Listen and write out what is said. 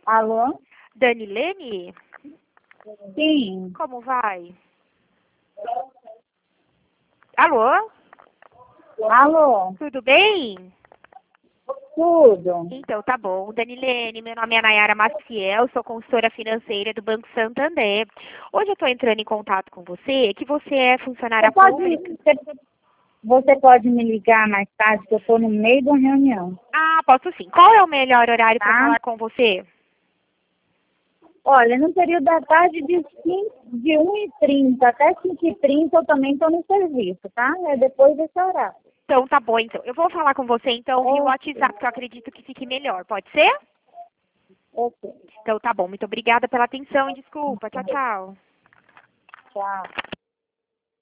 Alô? Danilene? Sim. Como vai? Alô? Alô? Tudo bem? Tudo. Então, tá bom. Danilene, meu nome é Nayara Maciel, sou consultora financeira do Banco Santander. Hoje eu estou entrando em contato com você, que você é funcionária pública. Você pode me ligar mais tarde, que eu estou no meio de uma reunião, Ah, posso sim. Qual é o melhor horário para tá? falar com você? Olha, no período da tarde de 1h30 até 5h30 eu também estou no serviço, tá? É depois desse horário. Então, tá bom, então. Eu vou falar com você, então, via Ok. WhatsApp, que eu acredito que fique melhor. Pode ser? Ok. Então, tá bom. Muito obrigada pela atenção e desculpa. Tchau, tchau. Tchau.